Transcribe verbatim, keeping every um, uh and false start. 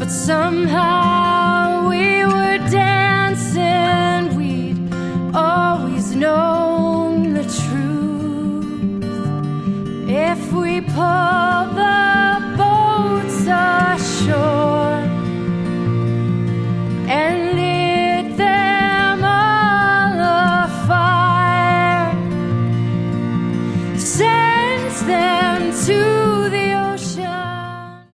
somehow we were dancing. We'd always known the truth. If we pull